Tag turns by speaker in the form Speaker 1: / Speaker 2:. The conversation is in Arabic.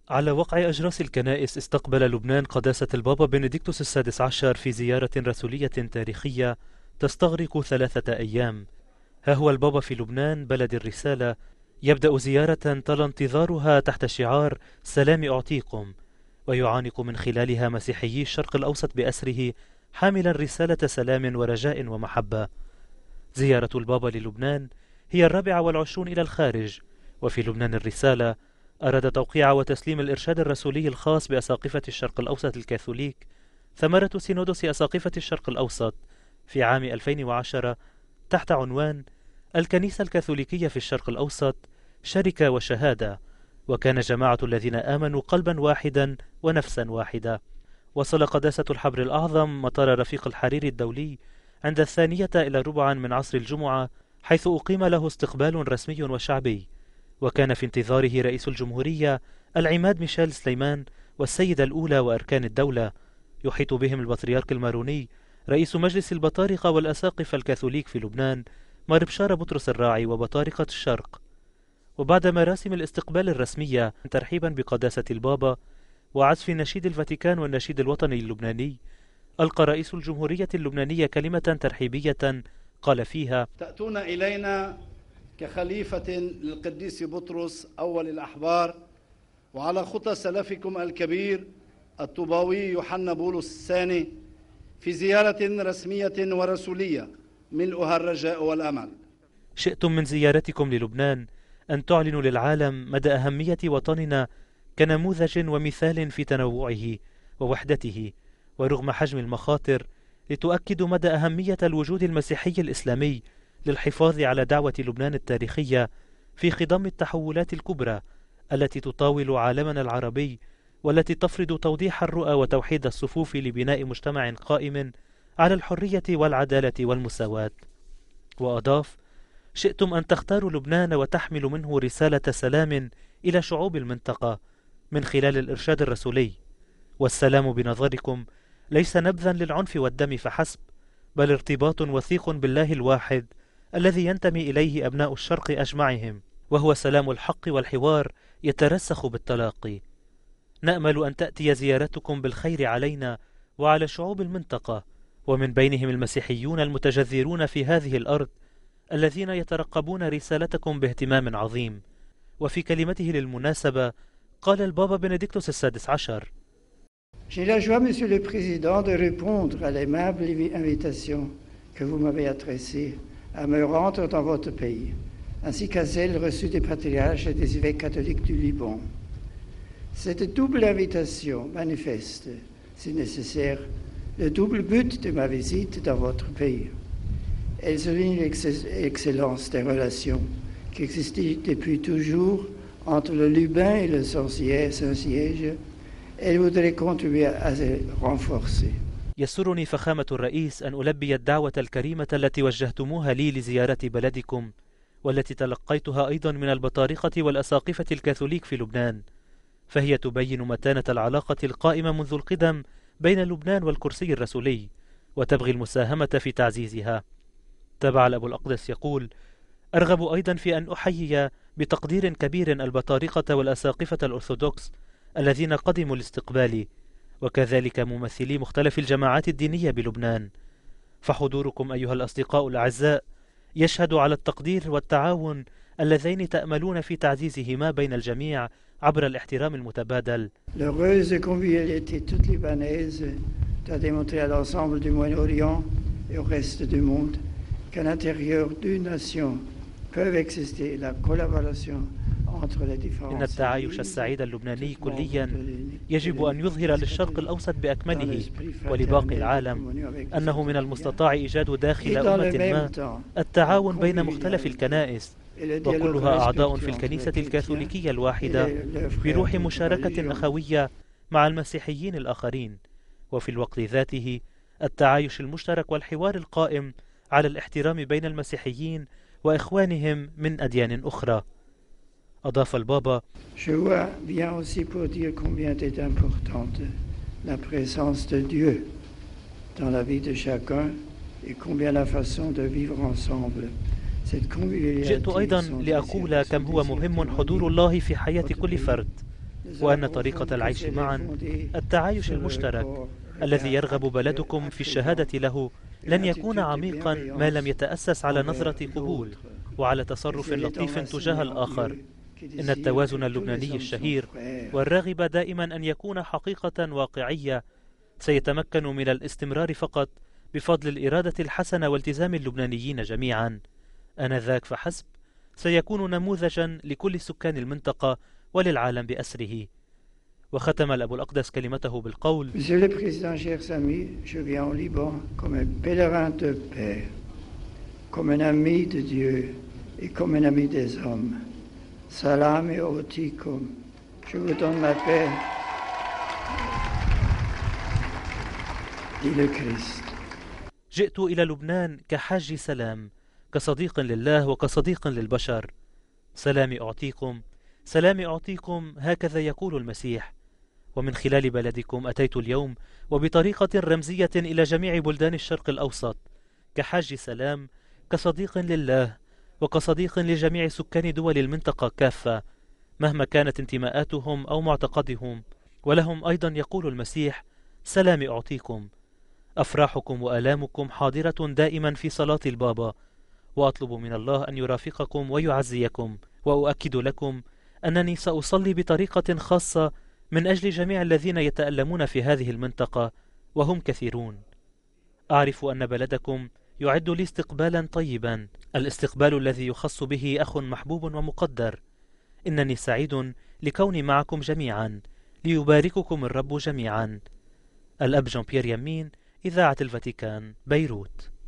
Speaker 1: على وقع أجراس الكنائس، استقبل لبنان قداسة البابا بنديكتوس السادس عشر في زيارة رسولية تاريخية تستغرق 3 أيام. ها هو البابا في لبنان بلد الرسالة، يبدأ زيارة طال انتظارها تحت شعار سلام أعطيكم، ويعانق من خلالها مسيحيي الشرق الأوسط بأسره، حاملا رسالة سلام ورجاء ومحبة. زيارة البابا للبنان هي 24 إلى الخارج، وفي لبنان الرسالة أراد توقيع وتسليم الإرشاد الرسولي الخاص بأساقفة الشرق الأوسط الكاثوليك، ثمرة سينودوس أساقفة الشرق الأوسط في عام 2010 تحت عنوان الكنيسة الكاثوليكية في الشرق الأوسط شركة وشهادة. وكان جماعة الذين آمنوا قلبا واحدا ونفسا واحدة. وصل قداسة الحبر الأعظم مطار رفيق الحريري الدولي عند 2:15 من عصر الجمعة، حيث أقيم له استقبال رسمي وشعبي. وكان في انتظاره رئيس الجمهورية العماد ميشيل سليمان والسيدة الأولى وأركان الدولة، يحيط بهم البطريرك الماروني رئيس مجلس البطارقة والأساقفة الكاثوليك في لبنان مار بشارة بطرس الراعي وبطارقة الشرق. وبعد مراسم الاستقبال الرسمية ترحيبا بقداسة البابا وعزف نشيد الفاتيكان والنشيد الوطني اللبناني، ألقى رئيس الجمهورية اللبنانية كلمة ترحيبية قال فيها:
Speaker 2: تأتون إلينا كخليفة للقديس بطرس أول الأحبار، وعلى خطى سلفكم الكبير الطوباوي يوحنا بولس الثاني، في زيارة رسمية ورسولية ملؤها الرجاء والأمل.
Speaker 1: شئتم من زيارتكم للبنان أن تعلنوا للعالم مدى أهمية وطننا كنموذج ومثال في تنوعه ووحدته، ورغم حجم المخاطر لتؤكدوا مدى أهمية الوجود المسيحي الإسلامي للحفاظ على دعوة لبنان التاريخية في خضم التحولات الكبرى التي تطاول عالمنا العربي، والتي تفرض توضيح الرؤى وتوحيد الصفوف لبناء مجتمع قائم على الحرية والعدالة والمساواة. وأضاف: شئتم أن تختاروا لبنان وتحمل منه رسالة سلام إلى شعوب المنطقة من خلال الإرشاد الرسولي، والسلام بنظركم ليس نبذا للعنف والدم فحسب، بل ارتباط وثيق بالله الواحد الذي ينتمي إليه أبناء الشرق أجمعهم، وهو سلام الحق والحوار يترسخ بالتلاقي. نأمل أن تأتي زيارتكم بالخير علينا وعلى شعوب المنطقة، ومن بينهم المسيحيون المتجذرون في هذه الأرض الذين يترقبون رسالتكم باهتمام عظيم. وفي كلمته للمناسبة قال البابا بنديكتوس السادس عشر:
Speaker 3: J'ai la joie, Monsieur le Président, de répondre à l'aimable invitation que vous m'avez adressée à me rendre dans votre pays, ainsi qu'à celle reçue des patriarches et des évêques catholiques du Liban. Cette double invitation manifeste, si nécessaire, le double but de ma visite dans votre pays. Elle souligne l'excellence des relations qui existent depuis toujours entre le Liban et le Saint-Siège. Elle voudrait contribuer à les renforcer.
Speaker 1: يسرني فخامة الرئيس أن ألبي الدعوة الكريمة التي وجهتموها لي لزيارة بلدكم، والتي تلقيتها أيضا من البطارقة والأساقفة الكاثوليك في لبنان، فهي تبين متانة العلاقة القائمة منذ القدم بين لبنان والكرسي الرسولي، وتبغي المساهمة في تعزيزها. تابع الأب الأقدس يقول: أرغب أيضا في أن أحيي بتقدير كبير البطارقة والأساقفة الأرثوذكس الذين قدموا لاستقبالي، وكذلك ممثلي مختلف الجماعات الدينية بلبنان. فحضوركم أيها الأصدقاء الأعزاء يشهد على التقدير والتعاون اللذين تأملون في تعزيزهما بين الجميع عبر الاحترام المتبادل.
Speaker 3: L'heureuse convivialité toute libanaise doit démontrer à l'ensemble du Moyen-Orient et au reste du monde qu'à l'intérieur d'une nation peuvent exister la collaboration.
Speaker 1: إن التعايش السعيد اللبناني كليا يجب أن يظهر للشرق الأوسط بأكمله ولباقي العالم أنه من المستطاع إيجاد داخل أمة ما التعاون بين مختلف الكنائس، وكلها أعضاء في الكنيسة الكاثوليكية الواحدة بروح مشاركة أخوية مع المسيحيين الآخرين، وفي الوقت ذاته التعايش المشترك والحوار القائم على الاحترام بين المسيحيين وإخوانهم من أديان أخرى. أضاف البابا:
Speaker 3: Je vois bien aussi pour dire combien est importante la présence de Dieu dans la vie de chacun et combien la façon de vivre ensemble.
Speaker 1: جئت أيضا لأقول كم هو مهم حضور الله في حياة كل فرد، وأن طريقة العيش معا التعايش المشترك الذي يرغب بلدكم في الشهادة له لن يكون عميقا ما لم يتأسس على نظرة قبول وعلى تصرف لطيف تجاه الآخر. إن التوازن اللبناني الشهير والراغب دائما أن يكون حقيقة واقعية سيتمكن من الاستمرار فقط بفضل الإرادة الحسنة والتزام اللبنانيين جميعا. آنذاك فحسب سيكون نموذجا لكل سكان المنطقة وللعالم بأسره. وختم الأب الأقدس كلمته بالقول:
Speaker 3: Monsieur le Président, chers amis, je viens au Liban comme un pèlerin de paix, comme un ami de Dieu et comme un ami des hommes. Salam et otikum. Je vous donne la paix, dit le Christ.
Speaker 1: جئت إلى لبنان كحاج سلام، كصديق لله وكصديق للبشر. سلامي أعطيكم، سلامي أعطيكم، هكذا يقول المسيح. ومن خلال بلدكم أتيت اليوم وبطريقة رمزية إلى جميع بلدان الشرق الأوسط كحاج سلام، كصديق لله وكصديق لجميع سكان دول المنطقة كافة مهما كانت انتماءاتهم أو معتقدهم. ولهم أيضا يقول المسيح: سلامي أعطيكم. أفراحكم وآلامكم حاضرة دائما في صلاة البابا، وأطلب من الله أن يرافقكم ويعزيكم. وأؤكد لكم أنني سأصلي بطريقة خاصة من أجل جميع الذين يتألمون في هذه المنطقة، وهم كثيرون. أعرف أن بلدكم يعد لي استقبالا طيبا، الاستقبال الذي يخص به أخ محبوب ومقدر. إنني سعيد لكوني معكم جميعا، ليبارككم الرب جميعا. الأب جان بيير يمين، إذاعة الفاتيكان، بيروت.